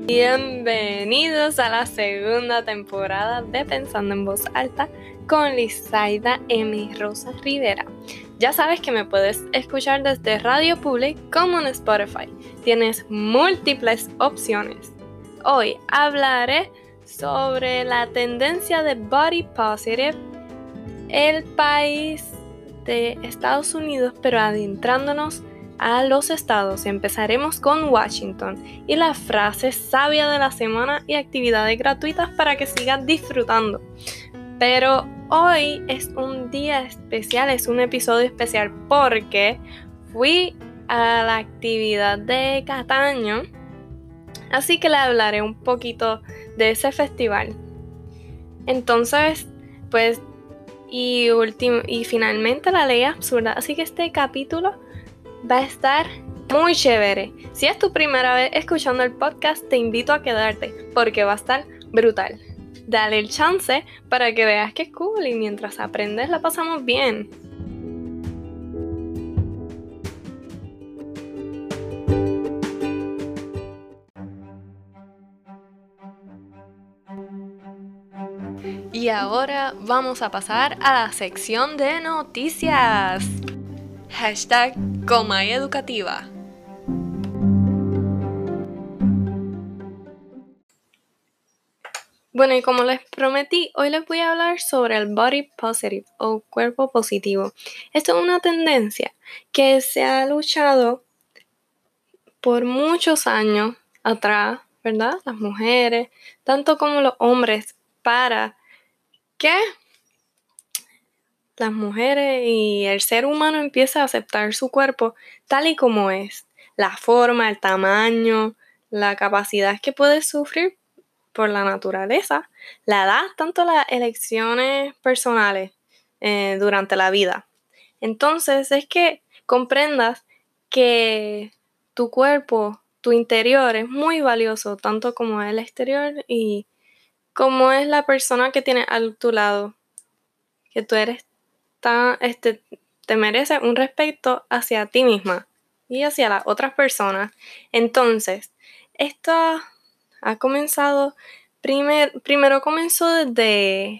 Bienvenidos a la segunda temporada de Pensando en Voz Alta con Lizaida M. Rosa Rivera. Ya sabes que me puedes escuchar desde Radio Public como en Spotify. Tienes múltiples opciones. Hoy hablaré sobre la tendencia de Body Positive, el país de Estados Unidos, pero adentrándonos a los estados. Empezaremos con Washington y la frase sabia de la semana y actividades gratuitas para que sigas disfrutando. Pero hoy es un día especial, es un episodio especial porque fui a la actividad de Cataño, así que le hablaré un poquito de ese festival. Entonces, pues, y finalmente la ley absurda, así que este capítulo va a estar muy chévere. Si es tu primera vez escuchando el podcast, te invito a quedarte porque va a estar brutal. Dale el chance para que veas que es cool y mientras aprendes la pasamos bien. Y ahora vamos a pasar a la sección de noticias. Hashtag #ComaEducativa. Bueno, y como les prometí, hoy les voy a hablar sobre el body positive o cuerpo positivo. Esto es una tendencia que se ha luchado por muchos años atrás, ¿verdad? Las mujeres, tanto como los hombres, para que las mujeres y el ser humano empiece a aceptar su cuerpo tal y como es. La forma, el tamaño, la capacidad que puede sufrir por la naturaleza, la edad, tanto las elecciones personales durante la vida. Entonces es que comprendas que tu cuerpo, tu interior es muy valioso, tanto como el exterior y como es la persona que tienes a tu lado, que tú eres te mereces un respeto hacia ti misma y hacia las otras personas. Entonces, esto ha comenzado, primero comenzó desde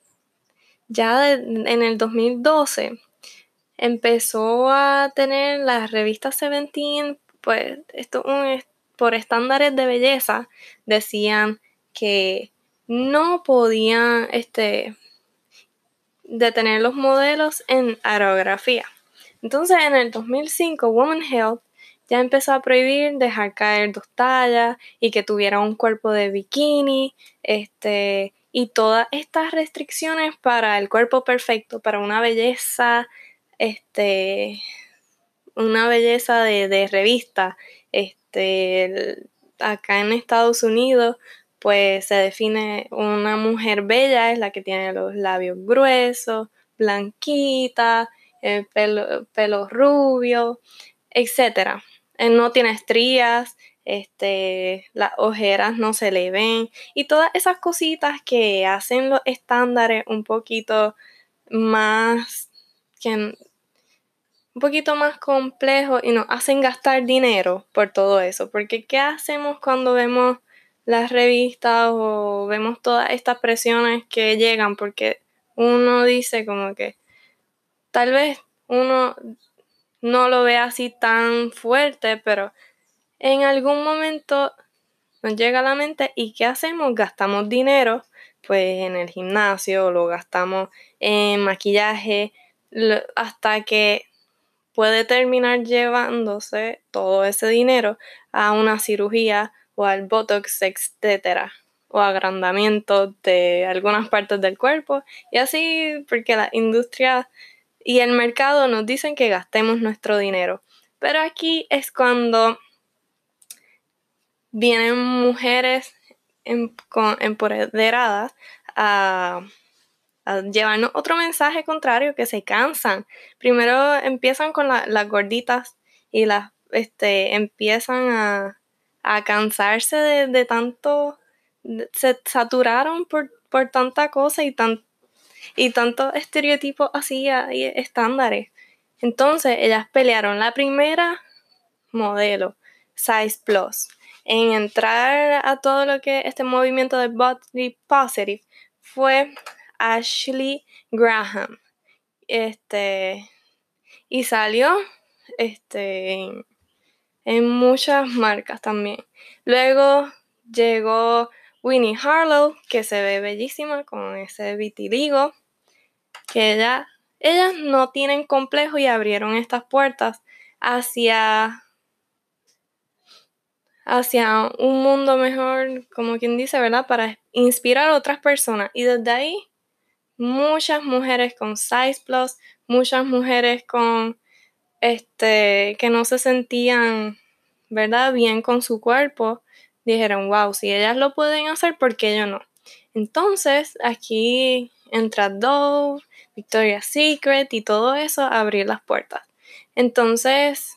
en el 2012. Empezó a tener las revistas Seventeen, pues por estándares de belleza, decían que no podían detener los modelos en aerografía. Entonces, en el 2005, Women's Health ya empezó a prohibir dejar caer 2 tallas y que tuviera un cuerpo de bikini, y todas estas restricciones para el cuerpo perfecto, para una belleza, de revista, acá en Estados Unidos, pues se define una mujer bella, es la que tiene los labios gruesos, blanquita, el pelo rubio, etc. No tiene estrías, las ojeras no se le ven y todas esas cositas que hacen los estándares un poquito más complejos y nos hacen gastar dinero por todo eso. Porque ¿qué hacemos cuando vemos las revistas o vemos todas estas presiones que llegan? Porque uno dice como que tal vez uno no lo ve así tan fuerte, pero en algún momento nos llega a la mente y ¿qué hacemos? Gastamos dinero pues en el gimnasio, lo gastamos en maquillaje, hasta que puede terminar llevándose todo ese dinero a una cirugía o al Botox, etcétera, o agrandamiento de algunas partes del cuerpo y así porque la industria y el mercado nos dicen que gastemos nuestro dinero. Pero aquí es cuando vienen mujeres empoderadas a llevarnos otro mensaje contrario, que se cansan. Primero empiezan con las gorditas y las empiezan a cansarse de tanto, se saturaron por tanta cosa y tantos estereotipos así y estándares. Entonces ellas pelearon la primera modelo, Size Plus. en entrar a todo lo que este movimiento de Body Positive fue Ashley Graham. Y salió en muchas marcas también. Luego llegó Winnie Harlow, que se ve bellísima con ese vitiligo, que ellas no tienen complejo y abrieron estas puertas hacia un mundo mejor, como quien dice, ¿verdad? Para inspirar a otras personas. Y desde ahí, muchas mujeres con size plus, muchas mujeres con que no se sentían, ¿verdad?, bien con su cuerpo, dijeron, wow, si ellas lo pueden hacer, ¿por qué yo no? Entonces, aquí entra Dove, Victoria's Secret y todo eso a abrir las puertas. Entonces,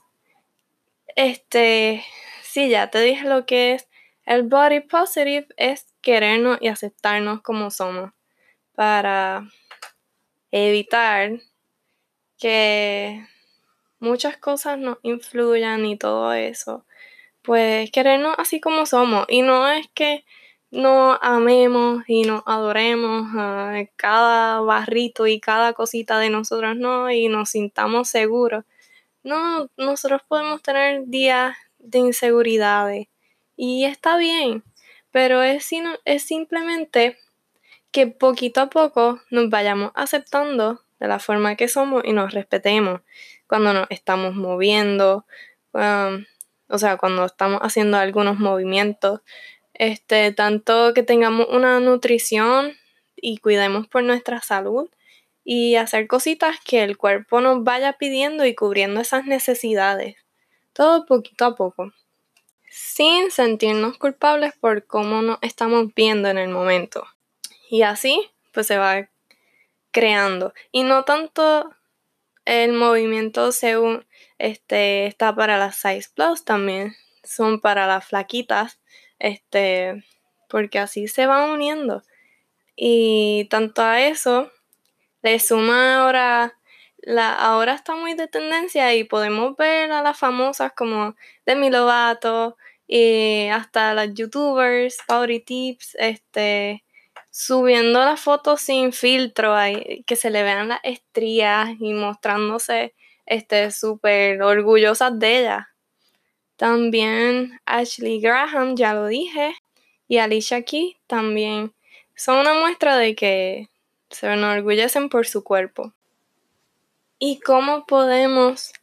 sí, ya te dije lo que es el body positive, es querernos y aceptarnos como somos para evitar que muchas cosas nos influyan y todo eso. Pues querernos así como somos. Y no es que nos amemos y nos adoremos a cada barrito y cada cosita de nosotros, no, y nos sintamos seguros. No, nosotros podemos tener días de inseguridades y está bien, pero es simplemente que poquito a poco nos vayamos aceptando de la forma que somos y nos respetemos cuando nos estamos moviendo, cuando estamos haciendo algunos movimientos, tanto que tengamos una nutrición y cuidemos por nuestra salud y hacer cositas que el cuerpo nos vaya pidiendo y cubriendo esas necesidades, todo poquito a poco, sin sentirnos culpables por cómo nos estamos viendo en el momento. Y así, pues se va creando. Y no tanto el movimiento según está para las size plus, también son para las flaquitas, porque así se van uniendo. Y tanto a eso le suma ahora está muy de tendencia y podemos ver a las famosas como Demi Lovato y hasta las youtubers, Body Tips, subiendo las fotos sin filtro, que se le vean las estrías y mostrándose súper orgullosas de ellas. También Ashley Graham, ya lo dije, y Alicia Keys también son una muestra de que se enorgullecen por su cuerpo. ¿Y cómo podemos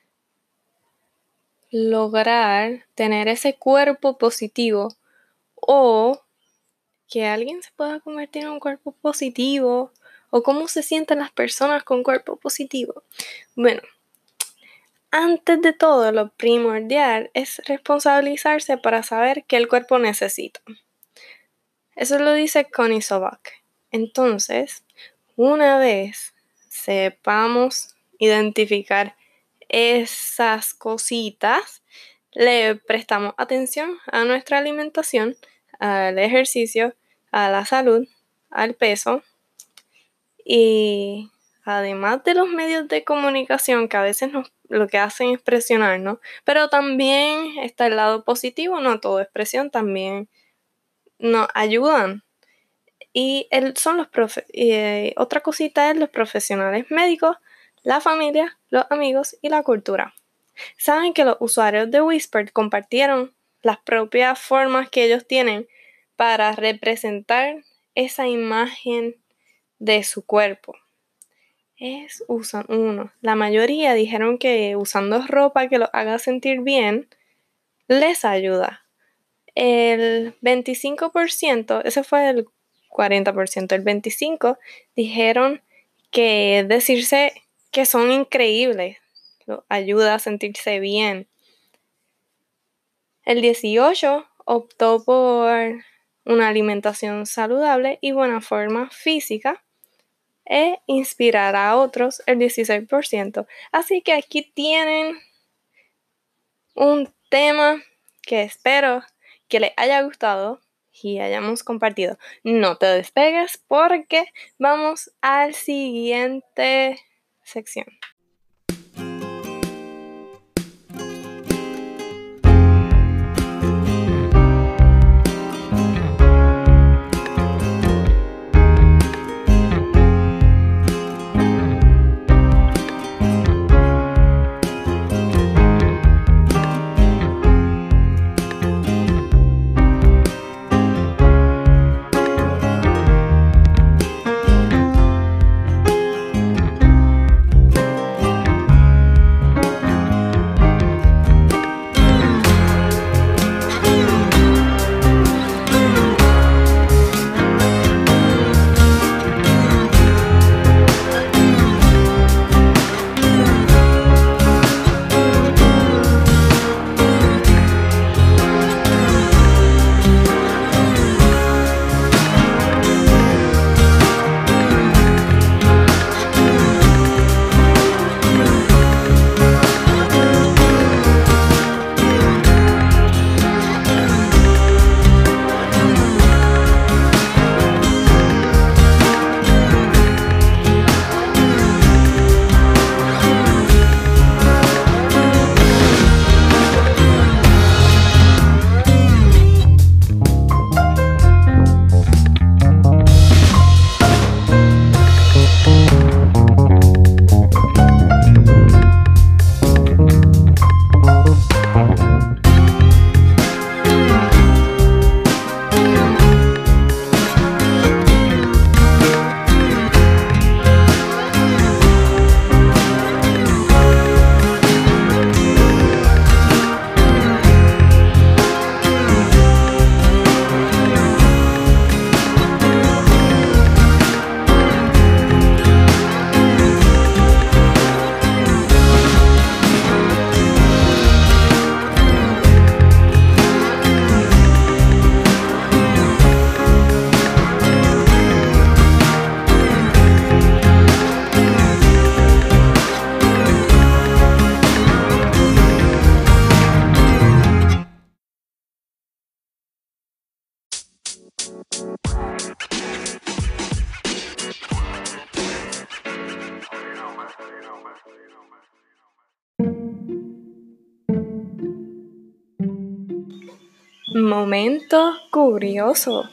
lograr tener ese cuerpo positivo o que alguien se pueda convertir en un cuerpo positivo? ¿O cómo se sienten las personas con cuerpo positivo? Bueno, antes de todo, lo primordial es responsabilizarse para saber qué el cuerpo necesita. Eso lo dice Connie Sobak. Entonces, una vez sepamos identificar esas cositas, le prestamos atención a nuestra alimentación, al ejercicio, a la salud, al peso y además de los medios de comunicación que a veces lo que hacen es presionarnos, pero también está el lado positivo, no todo es presión, también nos ayudan. Y son otra cosita es los profesionales médicos, la familia, los amigos y la cultura. Saben que los usuarios de Whisper compartieron las propias formas que ellos tienen para representar esa imagen de su cuerpo. La mayoría dijeron que usando ropa que los haga sentir bien les ayuda. El 25%, ese fue el 40%, el 25% dijeron que decirse que son increíbles lo ayuda a sentirse bien. El 18% optó por una alimentación saludable y buena forma física e inspirar a otros, el 16%. Así que aquí tienen un tema que espero que les haya gustado y hayamos compartido. No te despegues porque vamos a la siguiente sección. Momento curioso.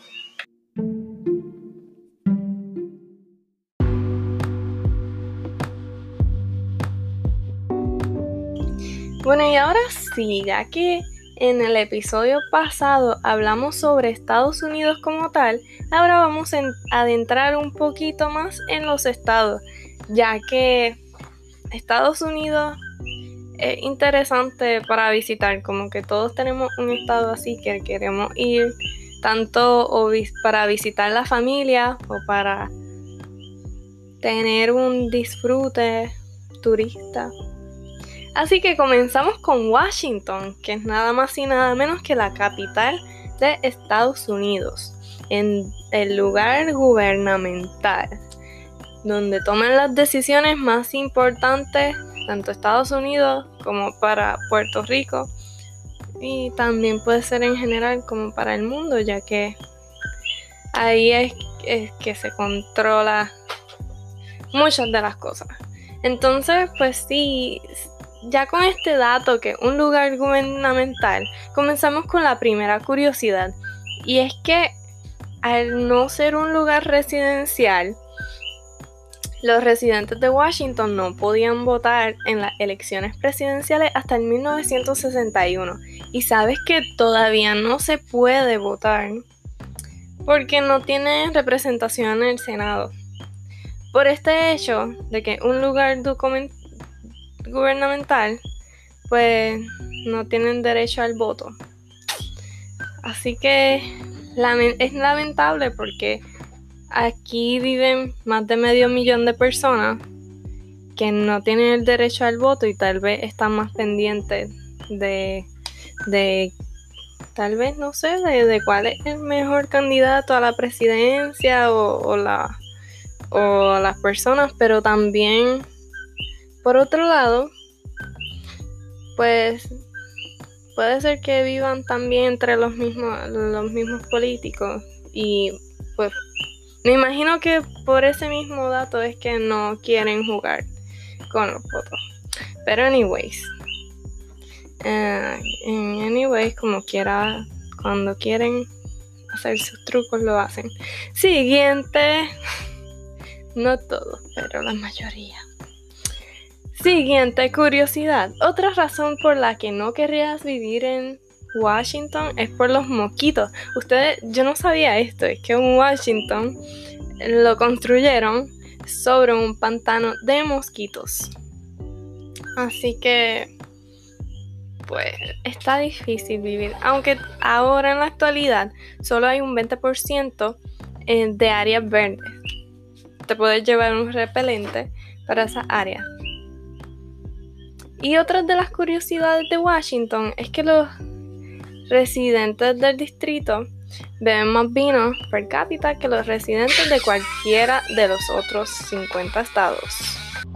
Bueno, y ahora sí, ya que en el episodio pasado hablamos sobre Estados Unidos como tal, ahora vamos a adentrar un poquito más en los estados, ya que Estados Unidos es interesante para visitar, como que todos tenemos un estado así que queremos ir, tanto para visitar la familia o para tener un disfrute turista. Así que comenzamos con Washington, que es nada más y nada menos que la capital de Estados Unidos, en el lugar gubernamental, donde toman las decisiones más importantes, tanto Estados Unidos como para Puerto Rico, y también puede ser en general como para el mundo, ya que ahí es que se controla muchas de las cosas. Entonces, pues sí, ya con este dato que es un lugar gubernamental, comenzamos con la primera curiosidad, y es que al no ser un lugar residencial, los residentes de Washington no podían votar en las elecciones presidenciales hasta el 1961. Y sabes que todavía no se puede votar porque no tiene representación en el Senado. Por este hecho de que un lugar gubernamental, pues no tienen derecho al voto. Así que es lamentable porque aquí viven más de 500,000 de personas que no tienen el derecho al voto y tal vez están más pendientes de tal vez, no sé, de cuál es el mejor candidato a la presidencia o las personas, pero también, por otro lado, pues puede ser que vivan también entre los mismos políticos y pues me imagino que por ese mismo dato es que no quieren jugar con los votos. Pero anyways, como quiera, cuando quieren hacer sus trucos lo hacen. Siguiente, no todos, pero la mayoría. Siguiente curiosidad. Otra razón por la que no querrías vivir en Washington es por los mosquitos. Yo no sabía esto, es que en Washington lo construyeron sobre un pantano de mosquitos. Así que, pues, está difícil vivir. Aunque ahora en la actualidad solo hay un 20% de áreas verdes. Te puedes llevar un repelente para esa área. Y otra de las curiosidades de Washington es que los residentes del distrito beben más vino per cápita que los residentes de cualquiera de los otros 50 estados.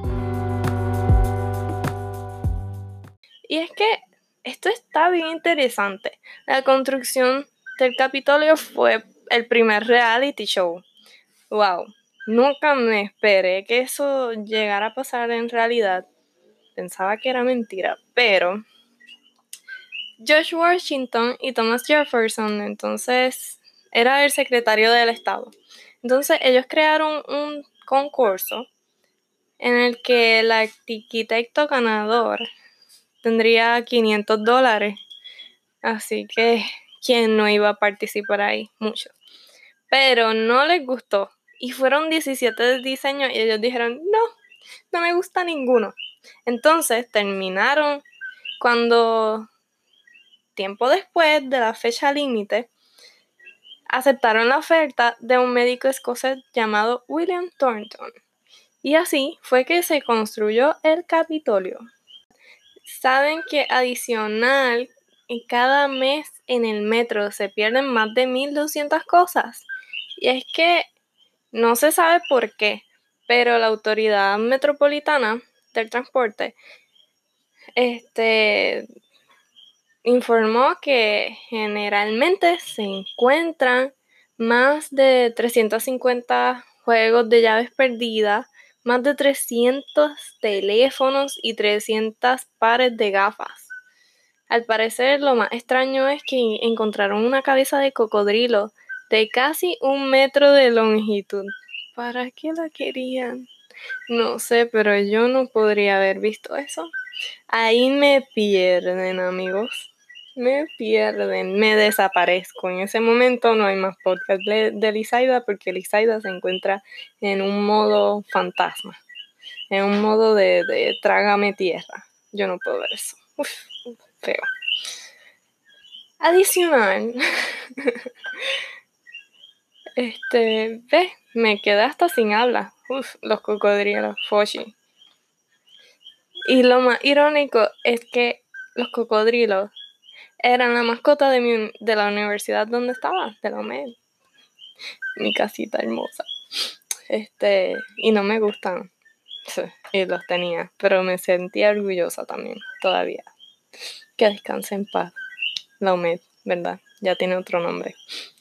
Y es que esto está bien interesante. La construcción del Capitolio fue el primer reality show. ¡Wow! Nunca me esperé que eso llegara a pasar en realidad. Pensaba que era mentira, pero George Washington y Thomas Jefferson, entonces, era el secretario del Estado. Entonces, ellos crearon un concurso en el que el arquitecto ganador tendría $500. Así que, ¿quién no iba a participar ahí? Muchos. Pero no les gustó. Y fueron 17 diseños y ellos dijeron, no me gusta ninguno. Entonces, terminaron cuando, tiempo después de la fecha límite, aceptaron la oferta de un médico escocés llamado William Thornton. Y así fue que se construyó el Capitolio. Saben que adicional, cada mes en el metro se pierden más de 1,200 cosas. Y es que no se sabe por qué, pero la Autoridad Metropolitana del Transporte informó que generalmente se encuentran más de 350 juegos de llaves perdidas, más de 300 teléfonos y 300 pares de gafas. Al parecer, lo más extraño es que encontraron una cabeza de cocodrilo de casi 1 metro de longitud. ¿Para qué la querían? No sé, pero yo no podría haber visto eso. Ahí me pierden, amigos. Me pierden, me desaparezco. En ese momento no hay más podcast de Lizaida porque Lizaida se encuentra en un modo fantasma, en un modo de trágame tierra. Yo no puedo ver eso. Uf, feo. Adicional, me quedé hasta sin habla. Uf, los cocodrilos, Foshi. Y lo más irónico es que los cocodrilos eran la mascota de la universidad donde estaba, de la UMED. Mi casita hermosa. Y no me gustan. Y los tenía, pero me sentía orgullosa también, todavía. Que descanse en paz. La UMED, ¿verdad? Ya tiene otro nombre.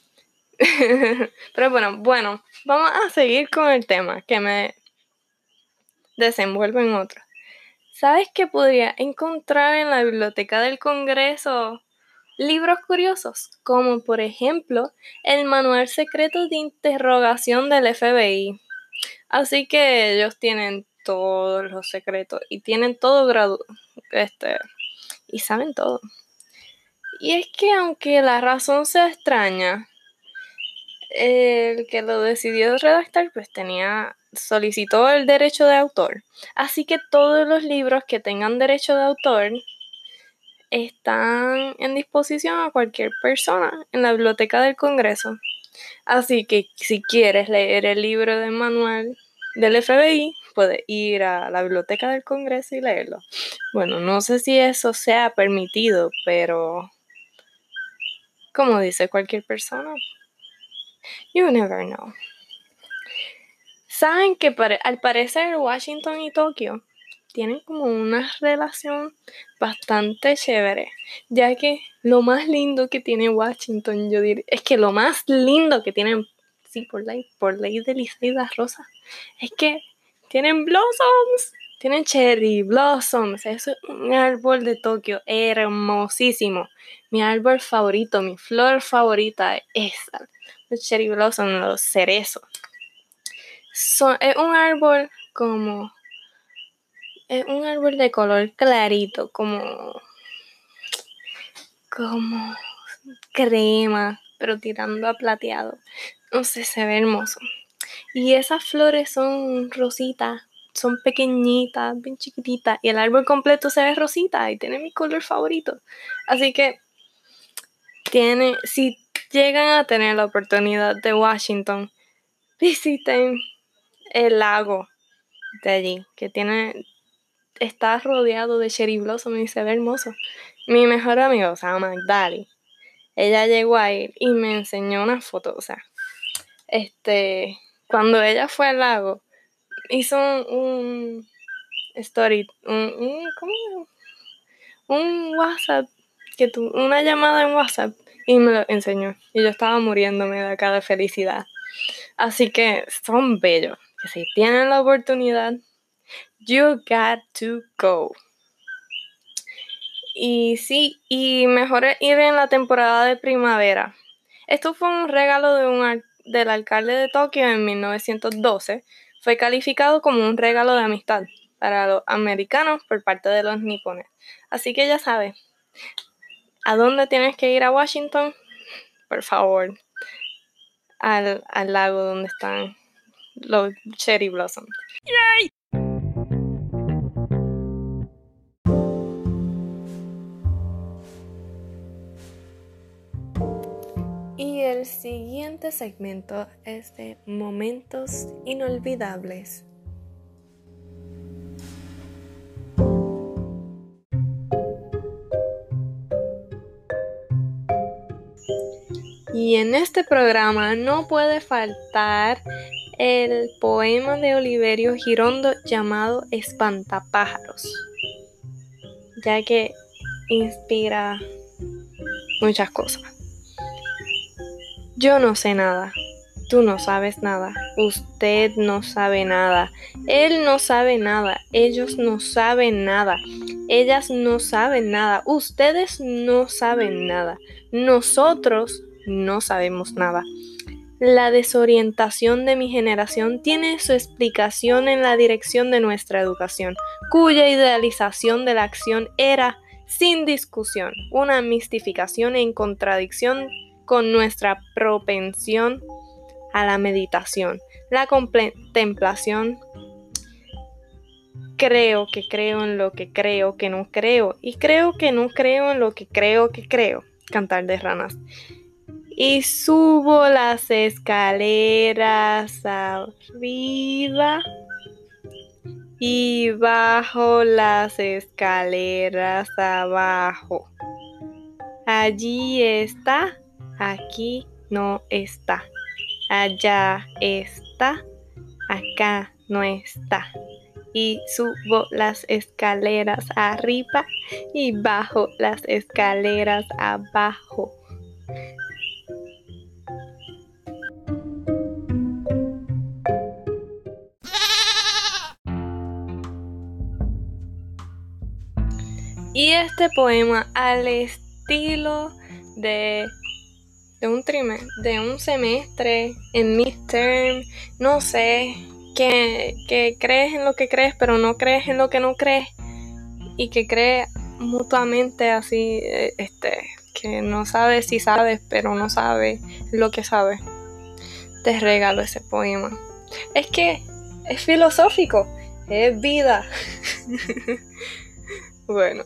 Pero bueno, vamos a seguir con el tema, que me desenvuelvo en otro. ¿Sabes qué podría encontrar en la biblioteca del Congreso? Libros curiosos, como por ejemplo el Manual Secreto de Interrogación del FBI. Así que ellos tienen todos los secretos y tienen todo y saben todo. Y es que aunque la razón sea extraña, el que lo decidió redactar pues solicitó el derecho de autor. Así que todos los libros que tengan derecho de autor están en disposición a cualquier persona en la biblioteca del Congreso. Así que si quieres leer el libro de manual del FBI, puedes ir a la biblioteca del Congreso y leerlo. Bueno, no sé si eso sea permitido, pero como dice cualquier persona, you never know. Saben que al parecer Washington y Tokio tienen como una relación bastante chévere, ya que lo más lindo que tiene Washington, yo diría, es que lo más lindo que tienen, sí, por ley de Lizaida Rosa, es que tienen blossoms, tienen cherry blossoms. Eso es un árbol de Tokio hermosísimo. Mi árbol favorito, mi flor favorita es esa, los cherry blossoms, los cerezos. Es un árbol es un árbol de color clarito, como crema, pero tirando a plateado. No sé, se ve hermoso. Y esas flores son rositas, son pequeñitas, bien chiquititas. Y el árbol completo se ve rosita y tiene mi color favorito. Así que si llegan a tener la oportunidad de Washington, visiten el lago de allí, que está rodeado de cherry blossom y se ve hermoso. Mi mejor amigo se llama Magdali. Ella llegó a ir y me enseñó una foto. O sea, cuando ella fue al lago, hizo un story, un WhatsApp, una llamada en WhatsApp y me lo enseñó. Y yo estaba muriéndome de acá de felicidad. Así que son bellos. Que si tienen la oportunidad, you got to go. Y sí, y mejor ir en la temporada de primavera. Esto fue un regalo del alcalde de Tokio en 1912. Fue calificado como un regalo de amistad para los americanos por parte de los nipones. Así que ya sabes, ¿a dónde tienes que ir a Washington? Por favor, al lago donde están los cherry blossoms. ¡Yay! Y el siguiente segmento es de momentos inolvidables. Y en este programa no puede faltar el poema de Oliverio Girondo llamado Espantapájaros, ya que inspira muchas cosas. Yo no sé nada, tú no sabes nada, usted no sabe nada, él no sabe nada, ellos no saben nada. Ellas no saben nada, ustedes no saben nada, nosotros no sabemos nada. La desorientación de mi generación tiene su explicación en la dirección de nuestra educación, cuya idealización de la acción era, sin discusión, una mistificación en contradicción con nuestra propensión a la meditación, la contemplación. Creo que creo en lo que creo que no creo, y creo que no creo en lo que creo que creo. Cantar de ranas. Y subo las escaleras arriba y bajo las escaleras abajo. Allí está, aquí no está. Allá está, acá no está. Y subo las escaleras arriba y bajo las escaleras abajo. Y este poema, al estilo de un semestre en midterm, no sé, que crees en lo que crees, pero no crees en lo que no crees, y que crees mutuamente así, que no sabes si sabes, pero no sabes lo que sabes. Te regalo ese poema. Es que es filosófico, es vida. Bueno.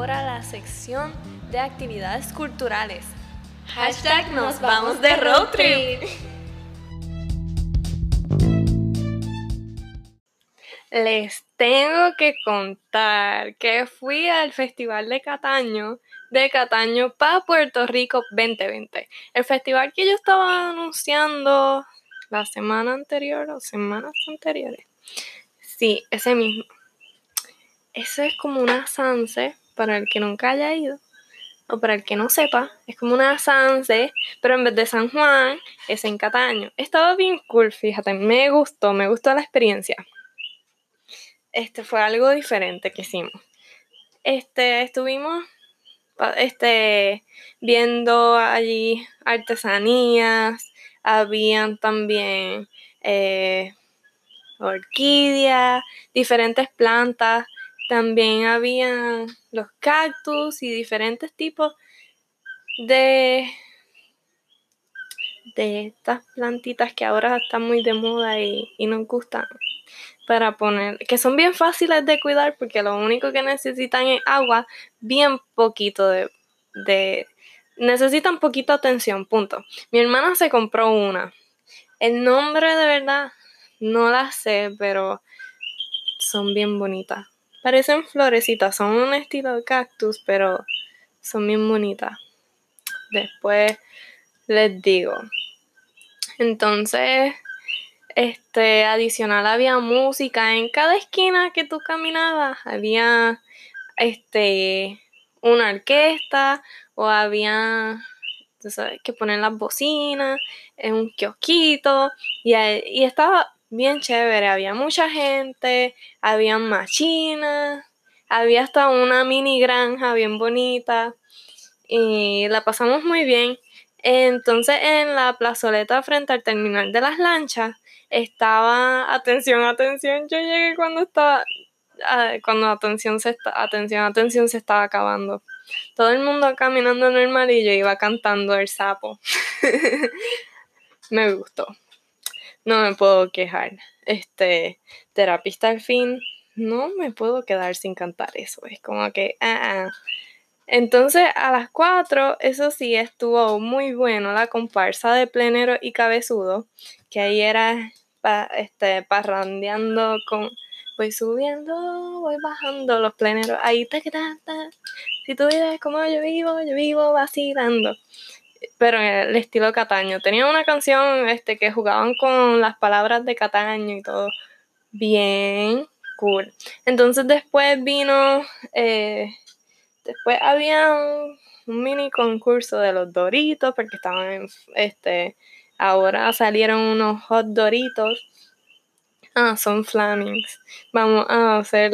ahora la sección de actividades culturales. Hashtag nos vamos de road trip. Les tengo que contar que fui al Festival de Cataño para Puerto Rico 2020. El festival que yo estaba anunciando la semana anterior o semanas anteriores. Sí, ese mismo. Eso es como una Sanse, para el que nunca haya ido, o para el que no sepa, es como una Sanse, pero en vez de San Juan, es en Cataño. Estaba bien cool, fíjate, me gustó la experiencia. Fue algo diferente que hicimos. Estuvimos viendo allí artesanías, habían también orquídeas, diferentes plantas, también habían los cactus y diferentes tipos de estas plantitas que ahora están muy de moda y nos gustan para poner, que son bien fáciles de cuidar porque lo único que necesitan es agua, bien poquito necesitan poquita atención, punto. Mi hermana se compró una. El nombre de verdad no la sé, pero son bien bonitas. Parecen florecitas, son un estilo de cactus, pero son bien bonitas. Después les digo. Entonces, adicional había música en cada esquina que tú caminabas, había una orquesta o había, tú sabes, que poner las bocinas en un kiosquito y estaba bien chévere, había mucha gente, había machinas, había hasta una mini granja bien bonita y la pasamos muy bien. Entonces en la plazoleta frente al terminal de las lanchas estaba, atención, yo llegué cuando atención se estaba acabando. Todo el mundo caminando normal y yo iba cantando el sapo. Me gustó. No me puedo quejar. Terapista al fin, no me puedo quedar sin cantar eso. Es como que, Entonces a las 4, eso sí, estuvo muy bueno la comparsa de Plenero y Cabezudo, que ahí era parrandeando con voy subiendo, voy bajando los pleneros, ahí si tú vives como yo vivo vacilando. Pero en el estilo Cataño. Tenía una canción que jugaban con las palabras de Cataño y todo. Bien cool. Entonces después vino después había un mini concurso de los Doritos, porque estaban ahora salieron unos hot Doritos. Son Flamings. Vamos a hacer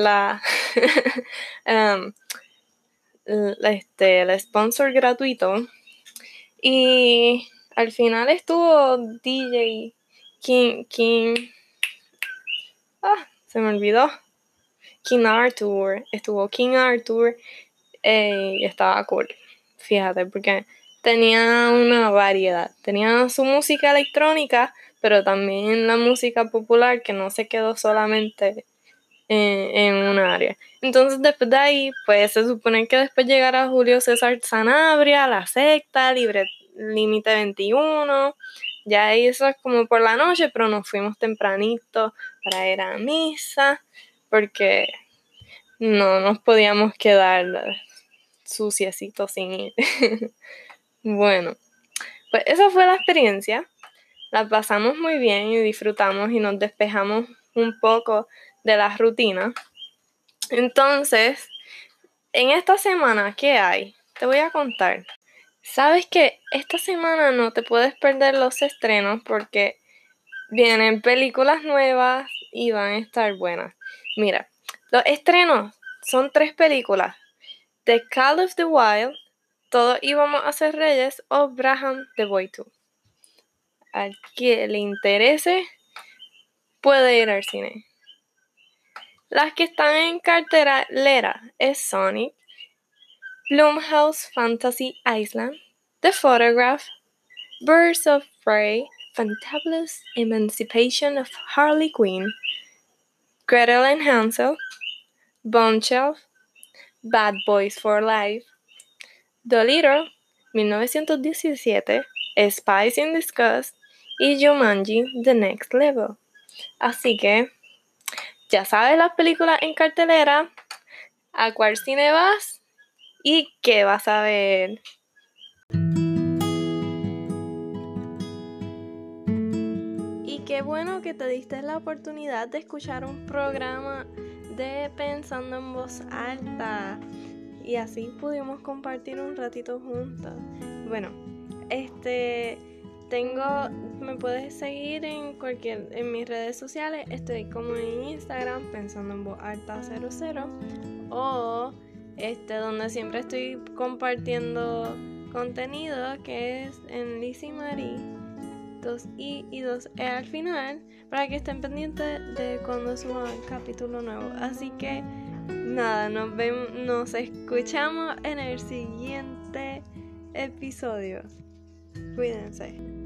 el sponsor gratuito. Y al final estuvo DJ King. Se me olvidó. King Arthur. Estuvo King Arthur. Y estaba cool, fíjate, porque tenía una variedad. Tenía su música electrónica, pero también la música popular que no se quedó solamente en una área. Entonces después de ahí, pues se supone que después llegara Julio César Sanabria, La Secta, Límite 21. Ya eso es como por la noche, pero nos fuimos tempranito para ir a misa, porque no nos podíamos quedar suciecito sin ir. Bueno, pues esa fue la experiencia. La pasamos muy bien y disfrutamos y nos despejamos un poco de la rutina. Entonces, en esta semana, ¿qué hay? Te voy a contar. Sabes que esta semana no te puedes perder los estrenos porque vienen películas nuevas y van a estar buenas. Mira, los estrenos son 3 películas. The Call of the Wild, Todos íbamos a ser reyes o Braham the Boy 2. Al que le interese puede ir al cine. Las que están en cartelera es Sonic, Blumhouse Fantasy Island, The Photograph, Birds of Prey, Fantabulous Emancipation of Harley Quinn, Gretel and Hansel, Bombshell, Bad Boys for Life, Dolittle, 1917, Spies in Disgust y Jumanji, The Next Level. Así que, ya sabes las películas en cartelera, a cuál cine vas y qué vas a ver. Y qué bueno que te diste la oportunidad de escuchar un programa de Pensando en Voz Alta. Y así pudimos compartir un ratito juntos. Bueno, me puedes seguir en mis redes sociales. Estoy como en Instagram, Pensando en Voz Alta 00. O donde siempre estoy compartiendo contenido, que es en Lizzie Marie, 2i y 2e al final, para que estén pendientes de cuando suba un capítulo nuevo. Así que nada, nos escuchamos en el siguiente episodio. Cuídense.